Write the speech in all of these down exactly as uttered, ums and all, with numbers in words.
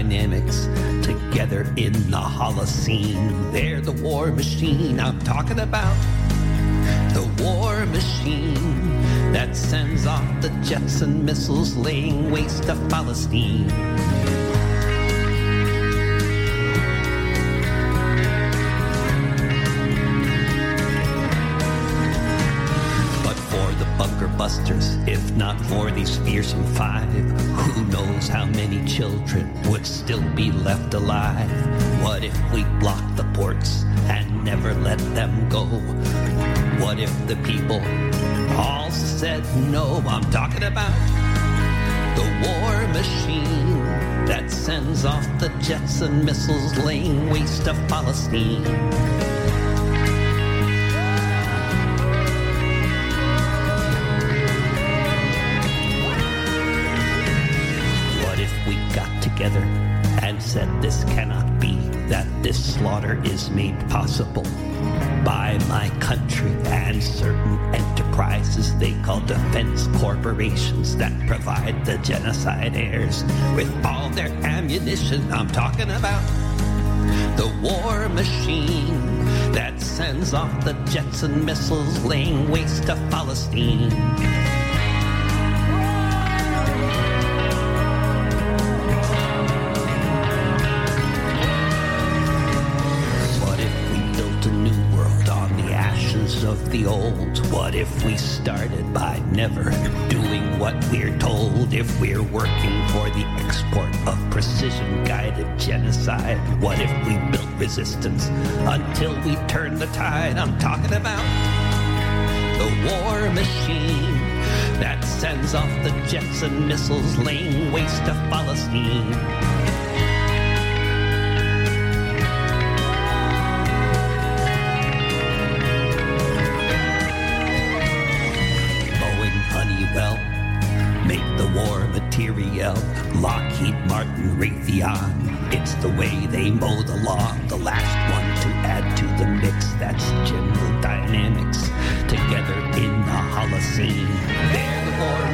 dynamics together in the Holocene. They're the war machine I'm talking about. The war machine that sends off the jets and missiles laying waste to Palestine. Bunker busters, if not for these fearsome five, who knows how many children would still be left alive? What if we blocked the ports and never let them go? What if the people all said no? I'm talking about the war machine that sends off the jets and missiles laying waste to Palestine. Together and said this cannot be, that this slaughter is made possible by my country and certain enterprises they call defense corporations that provide the genocide heirs with all their ammunition. I'm talking about the war machine that sends off the jets and missiles laying waste to Palestine. Of the old. What if we started by never doing what we're told? If we're working for the export of precision-guided genocide? What if we built resistance until we turned the tide? I'm talking about the war machine that sends off the jets and missiles laying waste to Palestine. Make the war material, Lockheed Martin, Raytheon. It's the way they mow the lawn, the last one to add to the mix. That's General Dynamics, together in the Holocene. They're the war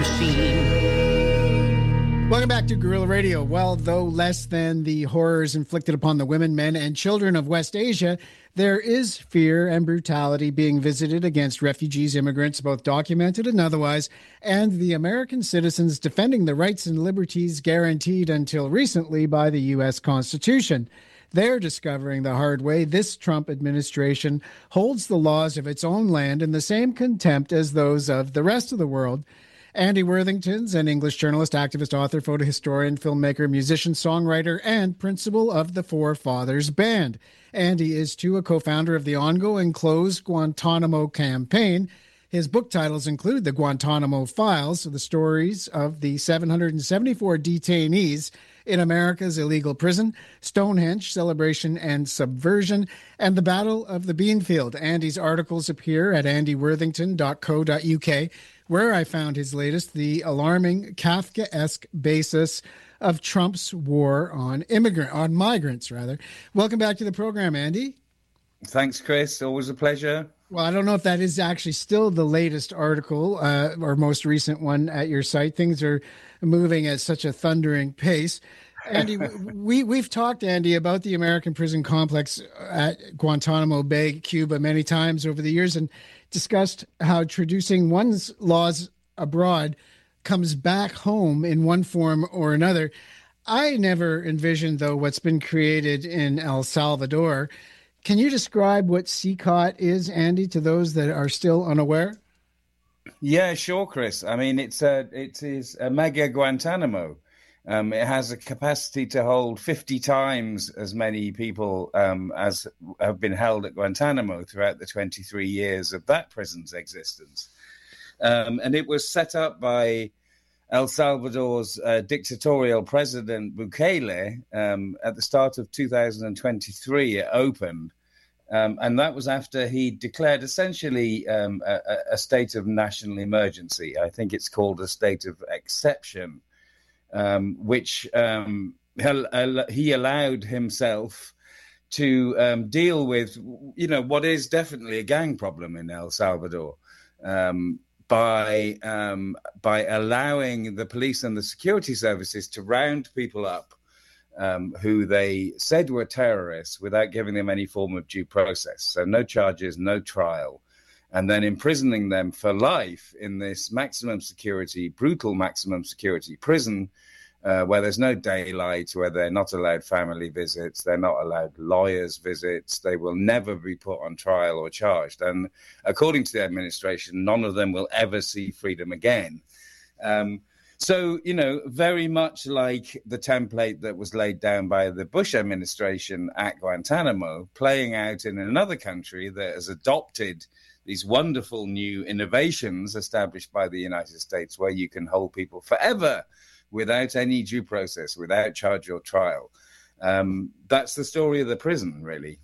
machine. Welcome back to Guerrilla Radio. Well, though less than the horrors inflicted upon the women, men, and children of West Asia, there is fear and brutality being visited against refugees, immigrants, both documented and otherwise, and the American citizens defending the rights and liberties guaranteed until recently by the U S Constitution. They're discovering the hard way this Trump administration holds the laws of its own land in the same contempt as those of the rest of the world. Andy Worthington's an English journalist, activist, author, photo historian, filmmaker, musician, songwriter, and principal of the Four Fathers Band. Andy is, too, a co-founder of the ongoing Close Guantanamo campaign. His book titles include The Guantanamo Files, the stories of the seven hundred seventy-four detainees in America's illegal prison, Stonehenge, Celebration and Subversion, and The Battle of the Beanfield. Andy's articles appear at andy worthington dot co dot u k, where I found his latest, The Alarming Kafkaesque Basis of Trump's War on Immigrant, on Migrants, rather. Welcome back to the program, Andy. Thanks, Chris. Always a pleasure. Well, I don't know if that is actually still the latest article uh, or most recent one at your site. Things are moving at such a thundering pace. Andy, we, we've talked, Andy, about the American prison complex at Guantanamo Bay, Cuba, many times over the years and discussed how traducing one's laws abroad comes back home in one form or another. I never envisioned, though, what's been created in El Salvador. Can you describe what C C O T is, Andy, to those that are still unaware? Yeah, sure, Chris. I mean, it's a, it is a mega Guantanamo. Um, it has a capacity to hold fifty times as many people um, as have been held at Guantanamo throughout the twenty-three years of that prison's existence. Um, and it was set up by El Salvador's uh, dictatorial president, Bukele, um, at the start of two thousand twenty-three. It opened. Um, and that was after he declared essentially um, a, a state of national emergency. I think it's called a state of exception, um, which um, he allowed himself to um, deal with, you know, what is definitely a gang problem in El Salvador. Um, by um, by allowing the police and the security services to round people up um, who they said were terrorists without giving them any form of due process. So no charges, no trial, and then imprisoning them for life in this maximum security, brutal maximum security prison, uh, where there's no daylight, where they're not allowed family visits, they're not allowed lawyers' visits, they will never be put on trial or charged. And according to the administration, none of them will ever see freedom again. Um, so, you know, very much like the template that was laid down by the Bush administration at Guantanamo, playing out in another country that has adopted these wonderful new innovations established by the United States, where you can hold people forever without any due process, without charge or trial. Um, that's the story of the prison, really.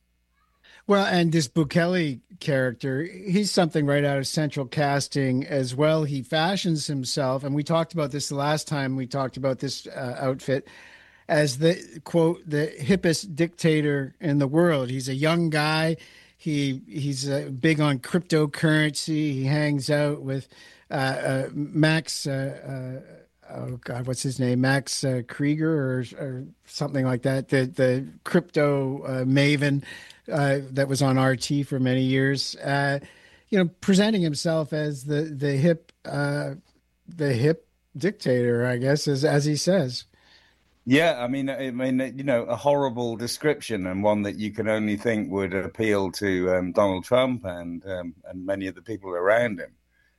Well, and this Bukele character, he's something right out of Central Casting as well. He fashions himself, and we talked about this the last time we talked about this uh, outfit, as the, quote, the hippest dictator in the world. He's a young guy. He He's uh, big on cryptocurrency. He hangs out with uh, uh, Max, uh, uh, oh, God, what's his name? Max uh, Krieger or, or something like that, the, the crypto uh, maven. Uh, that was on R T for many years, uh, you know, presenting himself as the the hip uh, the hip dictator, I guess, as as he says. Yeah, I mean, I mean, you know, a horrible description, and one that you can only think would appeal to um, Donald Trump and um, and many of the people around him.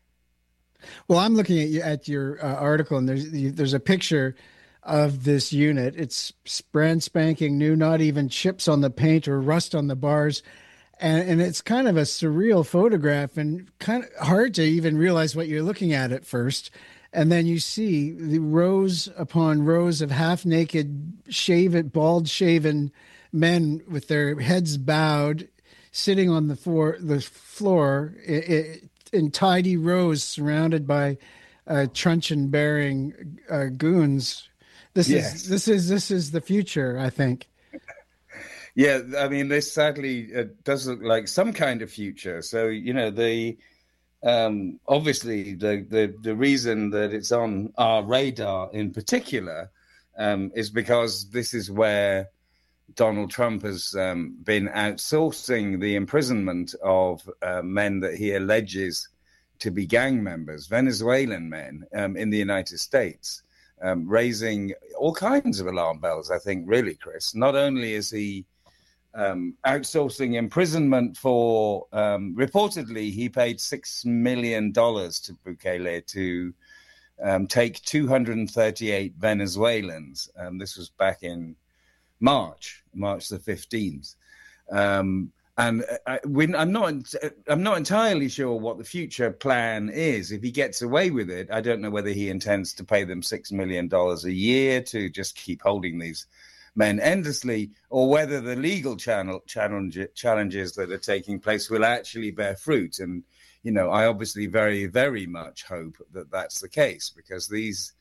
Well, I'm looking at you, at your uh, article, and there's there's a picture of this unit. It's brand spanking new, not even chips on the paint or rust on the bars. And, and it's kind of a surreal photograph and kind of hard to even realize what you're looking at at first. And then you see the rows upon rows of half naked, shaven, bald shaven men with their heads bowed, sitting on the floor, the floor in, in tidy rows surrounded by uh, truncheon bearing uh, goons. This yes. is this is this is the future, I think. Yeah, I mean, this sadly uh, does look like some kind of future. So, you know, the um, obviously the, the the reason that it's on our radar in particular um, is because this is where Donald Trump has um, been outsourcing the imprisonment of uh, men that he alleges to be gang members, Venezuelan men, um, in the United States. Um, raising all kinds of alarm bells, I think, really, Chris. Not only is he um, outsourcing imprisonment for, um, reportedly, he paid six million dollars to Bukele to um, take two hundred thirty-eight Venezuelans. Um, this was back in March, March the fifteenth. Um, And I, when, I'm not, I'm not entirely sure what the future plan is. If he gets away with it, I don't know whether he intends to pay them six million dollars a year to just keep holding these men endlessly, or whether the legal channel challenge, challenges that are taking place will actually bear fruit. And you know, I obviously very, very much hope that that's the case, because these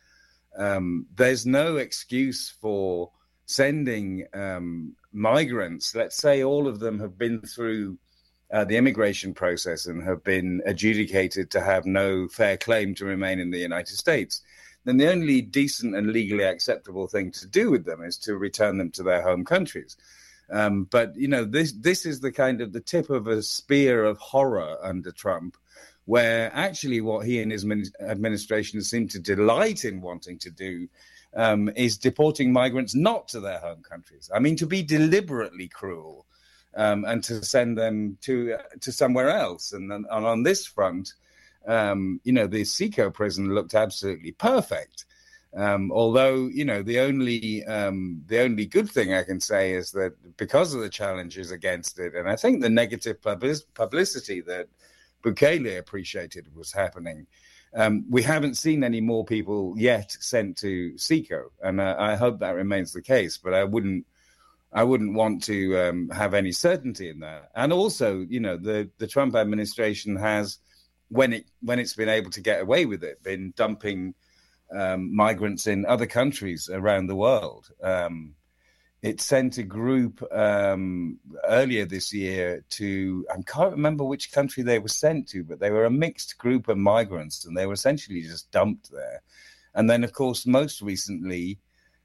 um, there's no excuse for sending um, migrants. Let's say all of them have been through uh, the immigration process and have been adjudicated to have no fair claim to remain in the United States. Then the only decent and legally acceptable thing to do with them is to return them to their home countries. Um, but, you know, this this is the kind of the tip of a spear of horror under Trump, where actually what he and his administration seem to delight in wanting to do um, is deporting migrants not to their home countries. I mean, to be deliberately cruel um, and to send them to uh, to somewhere else. And, and on this front, um, you know, the Seco prison looked absolutely perfect. Um, although, you know, the only um, the only good thing I can say is that because of the challenges against it, and I think the negative public- publicity that Bukele appreciated was happening, um, we haven't seen any more people yet sent to Seco, and uh, I hope that remains the case. But I wouldn't I wouldn't want to um, have any certainty in that. And also, you know, the the Trump administration has, when it when it's been able to get away with it, been dumping Um, migrants in other countries around the world. Um, it sent a group um, earlier this year to, I can't remember which country they were sent to, but they were a mixed group of migrants and they were essentially just dumped there. And then, of course, most recently,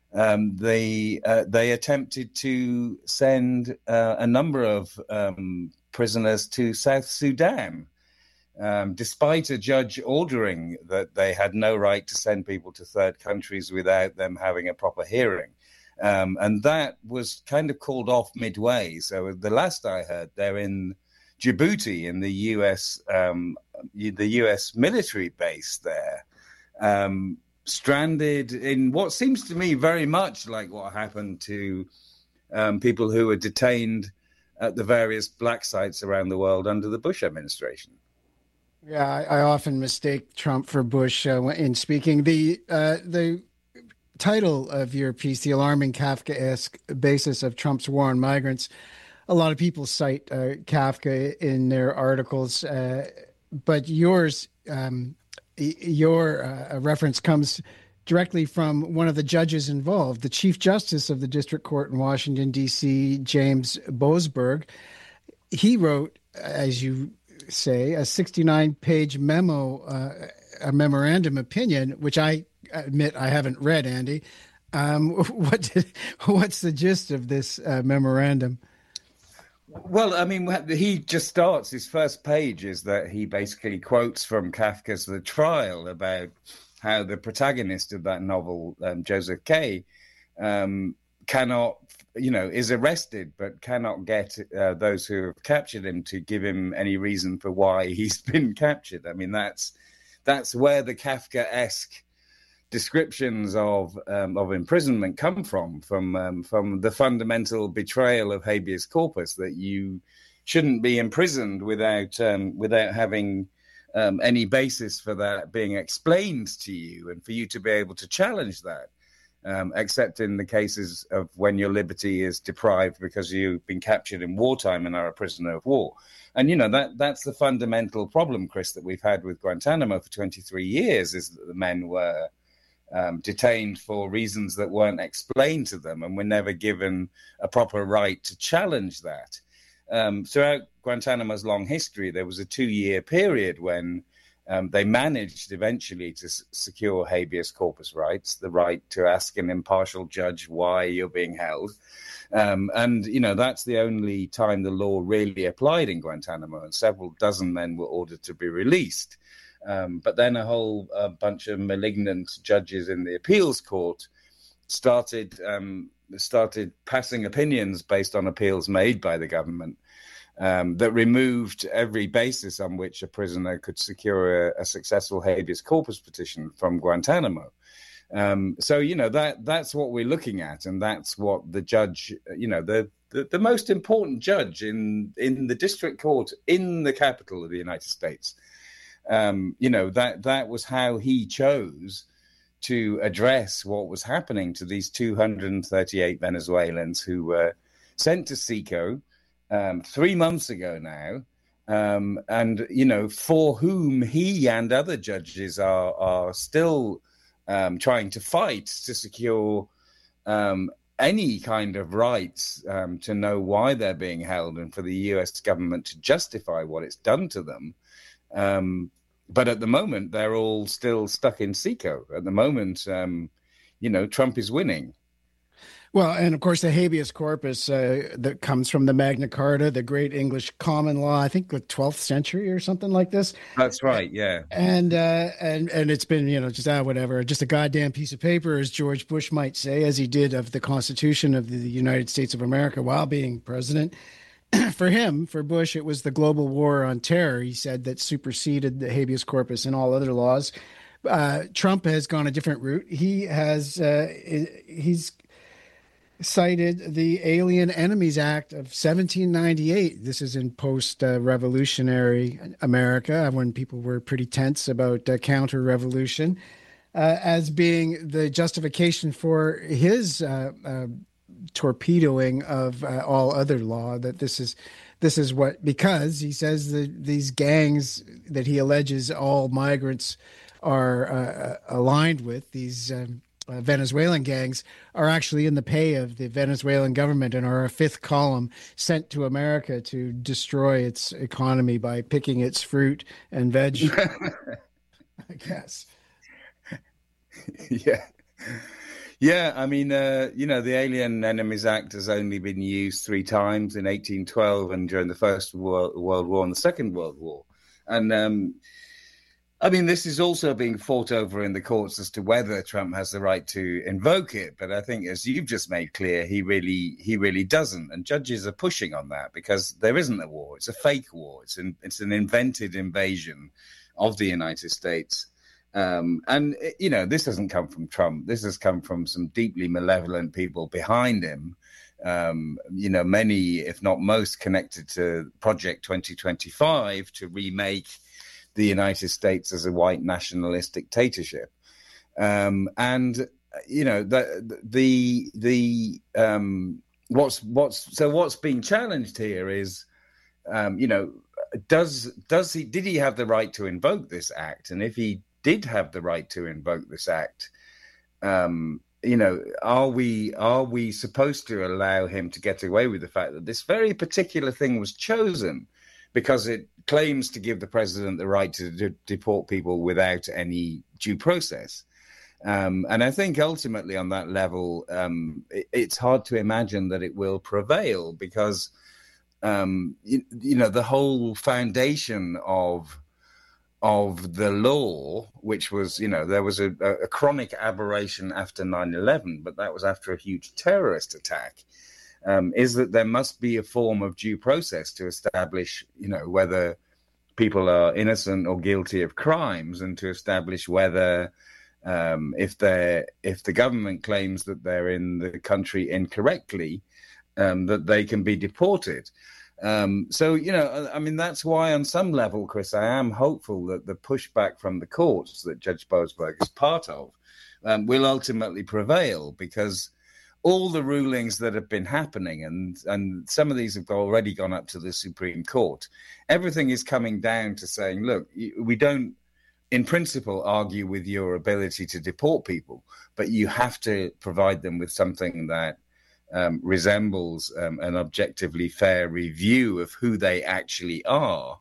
um, they uh, they attempted to send uh, a number of um, prisoners to South Sudan, um, despite a judge ordering that they had no right to send people to third countries without them having a proper hearing. Um, and that was kind of called off midway. So the last I heard, they're in Djibouti, in the U S um, the U S military base there, um, stranded in what seems to me very much like what happened to um, people who were detained at the various black sites around the world under the Bush administration. Yeah, I, I often mistake Trump for Bush uh, in speaking. The uh, the title of your piece, The Alarming Kafkaesque Basis of Trump's War on Migrants, a lot of people cite uh, Kafka in their articles, uh, but yours, um, your uh, reference comes directly from one of the judges involved, the Chief Justice of the District Court in Washington, D C, James Boasberg. He wrote, as you say, a sixty-nine page memo, uh, a memorandum opinion, which I admit I haven't read, Andy. Um, what did, what's the gist of this uh, memorandum? Well, I mean, he just starts, his first page is that he basically quotes from Kafka's The Trial about how the protagonist of that novel, um, Joseph K., um, cannot, you know, is arrested, but cannot get uh, those who have captured him to give him any reason for why he's been captured. I mean, that's that's where the Kafkaesque descriptions of um, of imprisonment come from, from um, from the fundamental betrayal of habeas corpus, that you shouldn't be imprisoned without um, without having um, any basis for that being explained to you, and for you to be able to challenge that, um, except in the cases of when your liberty is deprived because you've been captured in wartime and are a prisoner of war. And, you know, that that's the fundamental problem, Chris, that we've had with Guantanamo for twenty-three years, is that the men were Um, detained for reasons that weren't explained to them, and were never given a proper right to challenge that. Um, throughout Guantanamo's long history, there was a two-year period when um, they managed eventually to s- secure habeas corpus rights, the right to ask an impartial judge why you're being held. Um, and, you know, that's the only time the law really applied in Guantanamo, and several dozen men were ordered to be released. Um, but then a whole uh, bunch of malignant judges in the appeals court started um, started passing opinions based on appeals made by the government um, that removed every basis on which a prisoner could secure a, a successful habeas corpus petition from Guantanamo. Um, so, you know, that that's what we're looking at, and that's what the judge, you know, the the, the most important judge in in the district court in the capital of the United States. Um, you know, that that was how he chose to address what was happening to these two hundred thirty-eight Venezuelans who were sent to SECO um, three months ago now, um, and, you know, for whom he and other judges are, are still um, trying to fight to secure um, any kind of rights um, to know why they're being held, and for the U S government to justify what it's done to them. Um, but at the moment, they're all still stuck in SECO. At the moment, um, you know, Trump is winning. Well, and of course, the habeas corpus uh, that comes from the Magna Carta, the great English common law, I think the twelfth century or something like this. That's right, yeah. And uh, and and it's been, you know, just ah, whatever, just a goddamn piece of paper, as George Bush might say, as he did of the Constitution of the United States of America while being president. For him, for Bush, it was the global war on terror, he said, that superseded the habeas corpus and all other laws. Uh, Trump has gone a different route. He has uh, he's cited the Alien Enemies Act of seventeen ninety-eight. This is in post-revolutionary uh, America, when people were pretty tense about uh, counter-revolution, uh, as being the justification for his uh, uh, torpedoing of uh, all other law. That this is this is what, because he says that these gangs that he alleges all migrants are uh, aligned with, these um, uh, Venezuelan gangs, are actually in the pay of the Venezuelan government and are a fifth column sent to America to destroy its economy by picking its fruit and veg. I guess. Yeah. Yeah, I mean, uh, you know, the Alien Enemies Act has only been used three times in eighteen twelve and during the First World, World War and the Second World War. And um, I mean, this is also being fought over in the courts as to whether Trump has the right to invoke it. But I think, as you've just made clear, he really he really doesn't. And judges are pushing on that because there isn't a war. It's a fake war. It's an, it's an invented invasion of the United States. Um, and, you know, this doesn't come from Trump. This has come from some deeply malevolent people behind him. Um, you know, many, if not most, connected to Project twenty twenty-five to remake the United States as a white nationalist dictatorship. Um, and, you know, the, the, the, um, what's, what's, so what's being challenged here is, um, you know, does, does he, did he have the right to invoke this act? And if he did have the right to invoke this act, um, you know, are we are we supposed to allow him to get away with the fact that this very particular thing was chosen because it claims to give the president the right to de- deport people without any due process? Um, and I think ultimately on that level, um, it, it's hard to imagine that it will prevail because, um, you, you know, the whole foundation of of the law, which was, you know, there was a, a chronic aberration after nine eleven, but that was after a huge terrorist attack, um, is that there must be a form of due process to establish, you know, whether people are innocent or guilty of crimes and to establish whether um, if they're, if the government claims that they're in the country incorrectly, um, that they can be deported. Um, so, you know, I mean, that's why on some level, Chris, I am hopeful that the pushback from the courts that Judge Boasberg is part of um, will ultimately prevail because all the rulings that have been happening, and, and some of these have already gone up to the Supreme Court, everything is coming down to saying, look, we don't, in principle, argue with your ability to deport people, but you have to provide them with something that Um, resembles um, an objectively fair review of who they actually are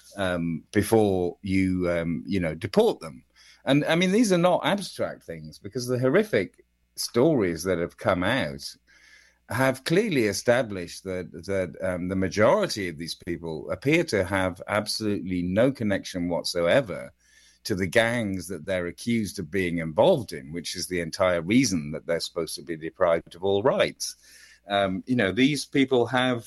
um, before you, um, you know, deport them. And I mean, these are not abstract things because the horrific stories that have come out have clearly established that that um, the majority of these people appear to have absolutely no connection whatsoever to the gangs that they're accused of being involved in, which is the entire reason that they're supposed to be deprived of all rights. Um, you know, these people have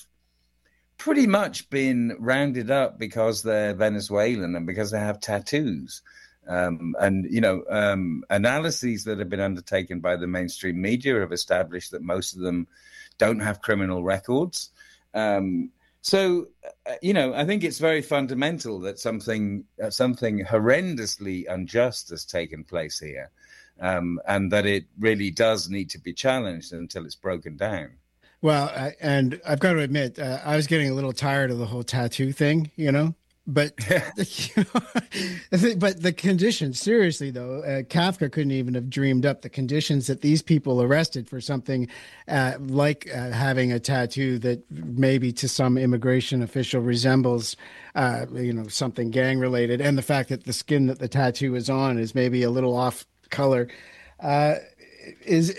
pretty much been rounded up because they're Venezuelan and because they have tattoos. Um, and, you know, um, analyses that have been undertaken by the mainstream media have established that most of them don't have criminal records. Um So, uh, you know, I think it's very fundamental that something uh, something horrendously unjust has taken place here, um, and that it really does need to be challenged until it's broken down. Well, I, and I've got to admit, uh, I was getting a little tired of the whole tattoo thing, you know. But you know, but the conditions, seriously though, uh, Kafka couldn't even have dreamed up the conditions that these people arrested for something uh, like uh, having a tattoo that maybe to some immigration official resembles, uh, you know, something gang related, and the fact that the skin that the tattoo is on is maybe a little off color, uh, is.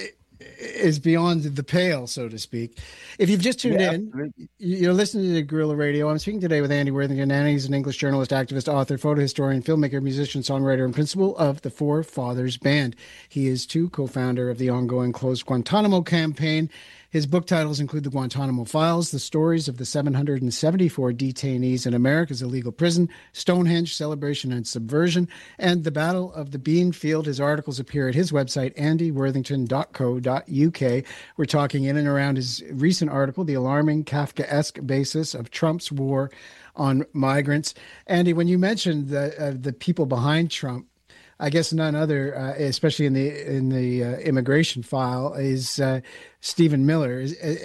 is beyond the pale, so to speak. If you've just tuned yeah, in, absolutely. You're listening to Guerrilla Radio. I'm speaking today with Andy Worthington. Andy's an English journalist, activist, author, photo historian, filmmaker, musician, songwriter, and principal of the Four Fathers Band. He is, too, co-founder of the ongoing Closed Guantanamo campaign. His book titles include The Guantanamo Files, The Stories of the seven hundred seventy-four Detainees in America's Illegal Prison, Stonehenge, Celebration and Subversion, and The Battle of the Bean Field. His articles appear at his website, andy worthington dot co dot u k. We're talking in and around his recent article, The Alarming Kafkaesque Basis of Trump's War on Migrants. Andy, when you mentioned the, uh, the people behind Trump, I guess none other, uh, especially in the in the uh, immigration file, is uh, Stephen Miller. Is, uh,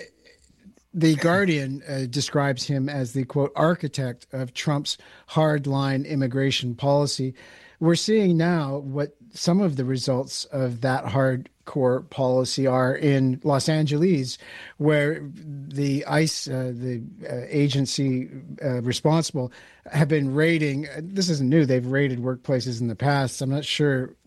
the Guardian uh, describes him as the, quote, architect of Trump's hardline immigration policy. We're seeing now what some of the results of that hardcore policy are in Los Angeles, where the ICE, uh, the uh, agency uh, responsible, have been raiding. This isn't new. They've raided workplaces in the past. I'm not sure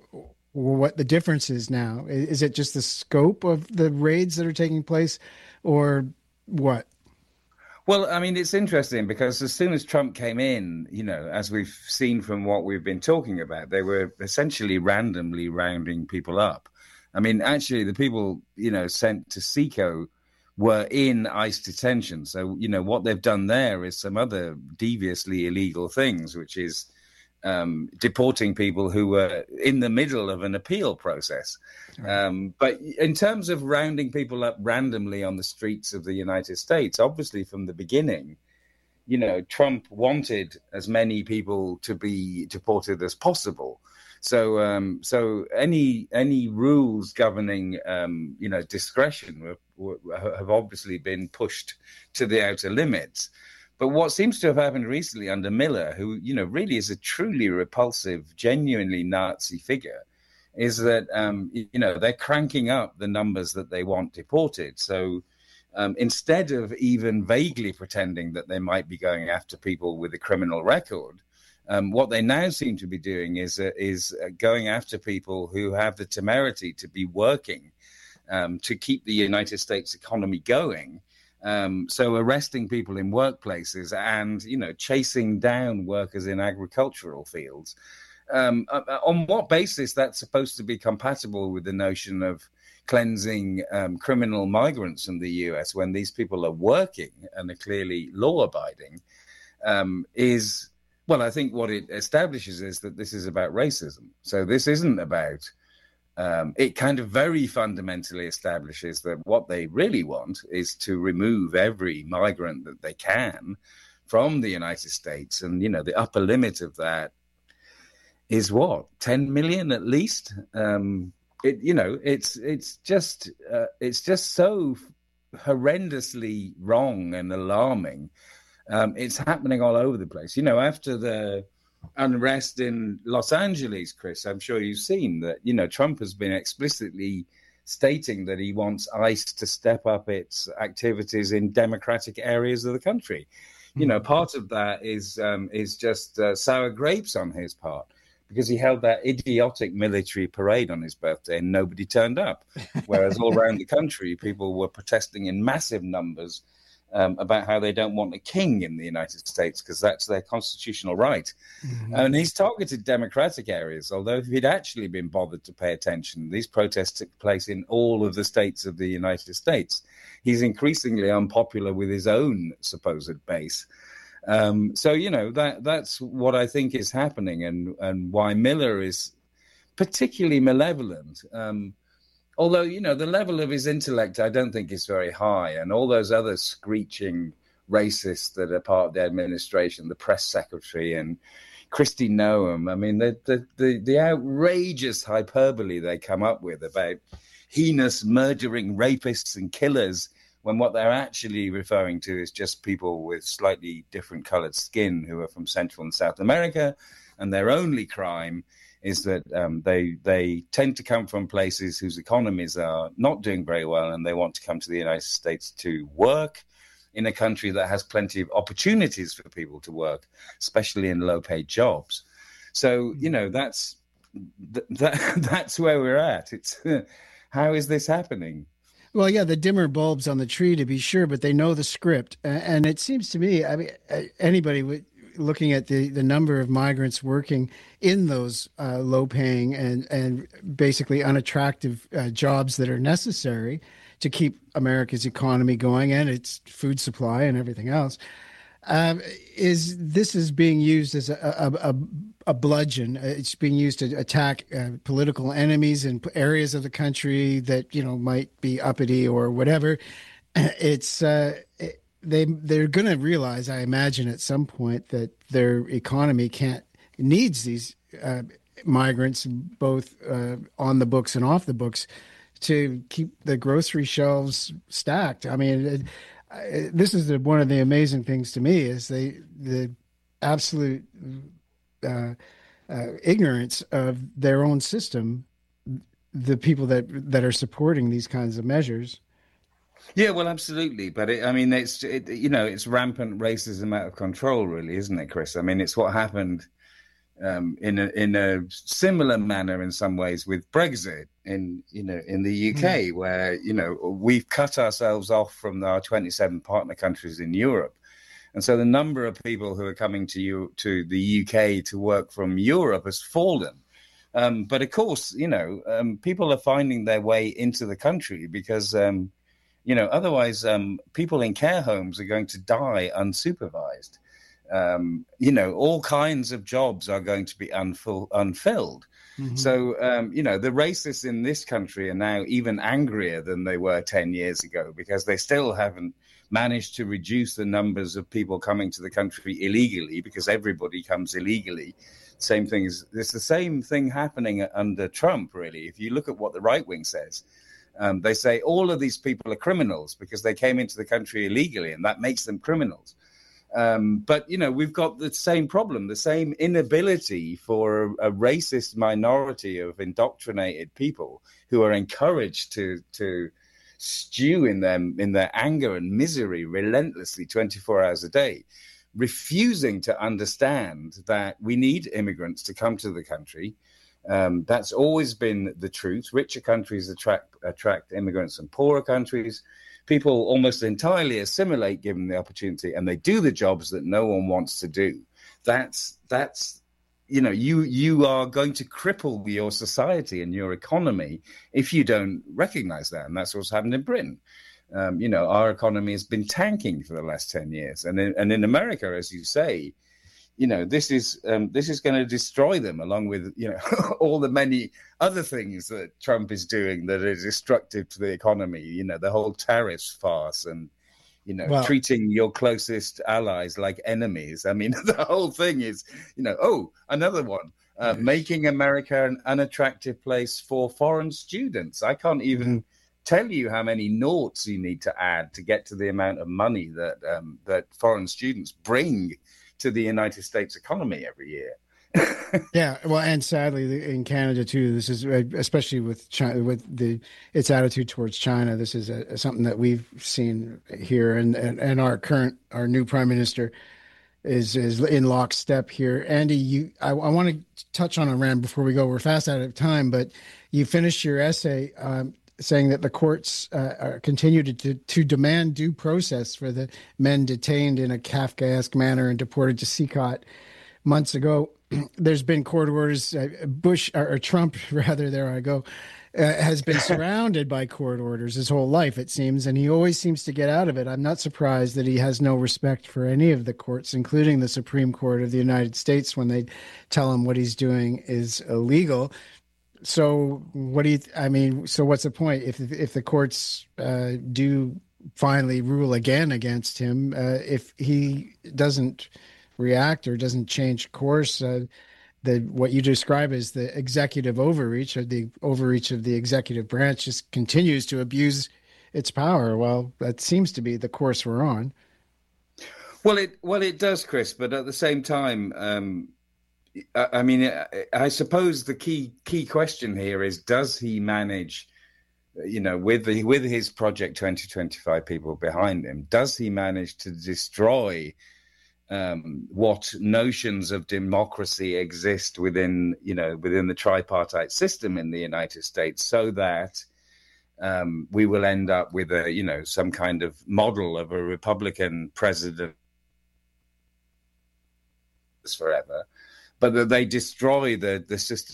what the difference is now. Is it just the scope of the raids that are taking place, or what? Well, I mean, it's interesting because as soon as Trump came in, you know, as we've seen from what we've been talking about, they were essentially randomly rounding people up. I mean, actually, the people, you know, sent to SECO were in ICE detention. So, you know, what they've done there is some other deviously illegal things, which is um, deporting people who were in the middle of an appeal process. Right. Um, but in terms of rounding people up randomly on the streets of the United States, obviously from the beginning, you know, Trump wanted as many people to be deported as possible. So, um, so any any rules governing, um, you know, discretion were, were, have obviously been pushed to the outer limits. But what seems to have happened recently under Miller, who, you know, really is a truly repulsive, genuinely Nazi figure, is that, um, you know, they're cranking up the numbers that they want deported. So um, instead of even vaguely pretending that they might be going after people with a criminal record, um, what they now seem to be doing is, uh, is uh, going after people who have the temerity to be working um, to keep the United States economy going. Um, so arresting people in workplaces and, you know, chasing down workers in agricultural fields. Um, on what basis that's supposed to be compatible with the notion of cleansing um, criminal migrants from the U S when these people are working and are clearly law-abiding um, is, well, I think what it establishes is that this is about racism. So this isn't about... Um, it kind of very fundamentally establishes that what they really want is to remove every migrant that they can from the United States. And, you know, the upper limit of that is what, ten million at least? Um, it, you know, it's it's just uh, it's just so horrendously wrong and alarming. Um, it's happening all over the place. You know, after the unrest in Los Angeles, Chris, I'm sure you've seen that, you know, Trump has been explicitly stating that he wants ICE to step up its activities in democratic areas of the country. Mm-hmm. You know, part of that is um, is just uh, sour grapes on his part, because he held that idiotic military parade on his birthday and nobody turned up. Whereas all around the country, people were protesting in massive numbers Um, about how they don't want a king in the United States because that's their constitutional right. Mm-hmm. And he's targeted democratic areas, although if he'd actually been bothered to pay attention, these protests took place in all of the states of the United States. He's increasingly unpopular with his own supposed base. Um, so, you know, that that's what I think is happening, and, and why Miller is particularly malevolent. Um Although, you know, the level of his intellect, I don't think is very high. And all those other screeching racists that are part of the administration, the press secretary and Kristi Noem, I mean, the, the, the, the outrageous hyperbole they come up with about heinous murdering rapists and killers, when what they're actually referring to is just people with slightly different colored skin who are from Central and South America, and their only crime is that um, they they tend to come from places whose economies are not doing very well, and they want to come to the United States to work in a country that has plenty of opportunities for people to work, especially in low-paid jobs. So, you know, that's that, that's where we're at. It's how is this happening? Well, yeah, the dimmer bulbs on the tree, to be sure, but they know the script. And it seems to me, I mean, anybody would, looking at the, the number of migrants working in those uh, low-paying and, and basically unattractive uh, jobs that are necessary to keep America's economy going and its food supply and everything else, um, is this is being used as a, a, a, a bludgeon. It's being used to attack uh, political enemies in areas of the country that, you know, might be uppity or whatever. It's uh, it, They they're going to realize, I imagine, at some point that their economy can't needs these uh, migrants, both uh, on the books and off the books, to keep the grocery shelves stacked. I mean, it, it, this is the, one of the amazing things to me is they the absolute uh, uh, ignorance of their own system. The people that that are supporting these kinds of measures. Yeah, well, absolutely. But it, I mean, it's, it, you know, it's rampant racism out of control, really, isn't it, Chris? I mean, it's what happened um, in a in a similar manner in some ways with Brexit in you know in the U K, mm. where you know we've cut ourselves off from our twenty-seven partner countries in Europe, and so the number of people who are coming to you to the U K to work from Europe has fallen. Um, but of course, you know, um, people are finding their way into the country because, um, you know, otherwise um, people in care homes are going to die unsupervised. Um, you know, all kinds of jobs are going to be unfull, unfilled. Mm-hmm. So, um, you know, the racists in this country are now even angrier than they were ten years ago because they still haven't managed to reduce the numbers of people coming to the country illegally because everybody comes illegally. Same thing is it's the same thing happening under Trump, really. If you look at what the right wing says, um, they say all of these people are criminals because they came into the country illegally, and that makes them criminals. Um, but, you know, we've got the same problem, the same inability for a, a racist minority of indoctrinated people who are encouraged to to stew in them in their anger and misery relentlessly twenty-four hours a day, refusing to understand that we need immigrants to come to the country. Um, that's always been the truth. Richer countries attract attract immigrants from poorer countries. People almost entirely assimilate given the opportunity, and they do the jobs that no one wants to do. That's that's you know you you are going to cripple your society and your economy if you don't recognize that, and that's what's happened in Britain. Um, you know, our economy has been tanking for the last ten years. And in, and in America, as you say, you know, this is um, this is going to destroy them along with, you know, all the many other things that Trump is doing that are destructive to the economy. You know, the whole tariffs farce and, you know, well, treating your closest allies like enemies. I mean, the whole thing is, you know, oh, another one. Uh, making America an unattractive place for foreign students. I can't even... Mm-hmm. tell you how many noughts you need to add to get to the amount of money that um, that foreign students bring to the United States economy every year. Yeah, well, and sadly in Canada too, this is especially with China, with the its attitude towards China. This is a, something that we've seen here, and, and and our current our new prime minister is is in lockstep here. Andy, you, I, I want to touch on Iran before we go. We're fast out of time, but you finished your essay. Um, saying that the courts uh, are, continue to, to to demand due process for the men detained in a Kafkaesque manner and deported to Sikot months ago. There's been court orders. Uh, Bush, or, or Trump, rather, there I go, uh, has been surrounded by court orders his whole life, it seems, and he always seems to get out of it. I'm not surprised that he has no respect for any of the courts, including the Supreme Court of the United States, when they tell him what he's doing is illegal. So what do you, th- I mean, so what's the point if if the courts uh, do finally rule again against him, uh, if he doesn't react or doesn't change course, uh, the what you describe as the executive overreach or the overreach of the executive branch just continues to abuse its power? Well, that seems to be the course we're on. Well, it well it does, Chris, but at the same time, um, I mean, I suppose the key key question here is: does he manage, you know, with the, with his Project twenty twenty-five people behind him, does he manage to destroy um, what notions of democracy exist within, you know, within the tripartite system in the United States, so that um, we will end up with a, you know, some kind of model of a Republican president forever? But that they destroy the, the system.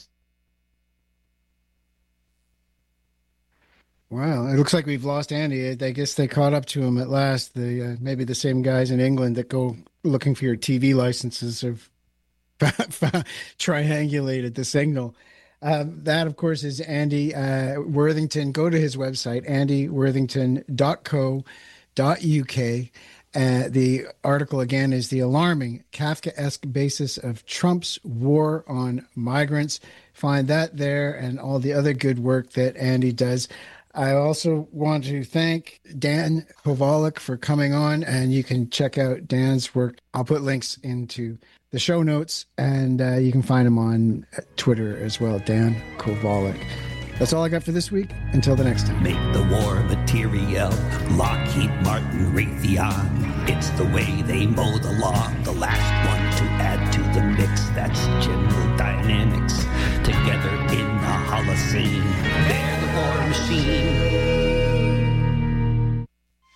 Wow, it looks like we've lost Andy. I guess they caught up to him at last. The uh, maybe the same guys in England that go looking for your T V licenses have triangulated the signal. Um, that, of course, is Andy uh, Worthington. Go to his website, andy worthington dot co dot u k. Uh, the article, again, is The Alarming Kafkaesque Basis of Trump's War on Migrants. Find that there and all the other good work that Andy does. I also want to thank Dan Kovalik for coming on, and you can check out Dan's work. I'll put links into the show notes, and uh, you can find him on Twitter as well, Dan Kovalik. That's all I got for this week. Until the next time. Make the war material. Lockheed Martin, Raytheon. It's the way they mow the lawn. The last one to add to the mix. That's General Dynamics. Together in the Holocene. They're the war machine.